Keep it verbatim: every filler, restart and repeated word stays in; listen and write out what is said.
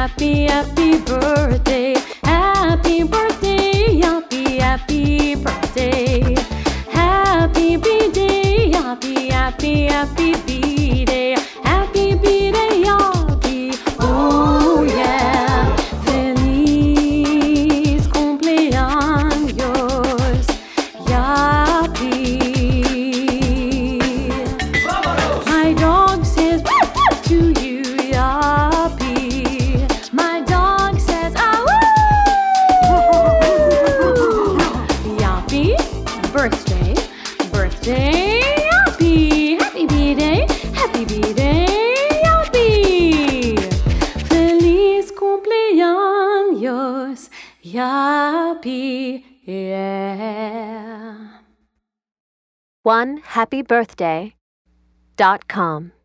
happy, happy birthday. Happy birthday, happy, happy birthday. Happy B-Day, happy, happy, happy B-Day. Happy B-Day, happy, oh yeah. Feliz cumpleaños, Yappy. My dog says to you, Yappy. My dog says, ah woo! Yappy, birthday, birthday, Yappy. Happy B-Day, happy B-Day, Yappy. Feliz cumpleaños, Yappy, yeah. one happy birthday dot com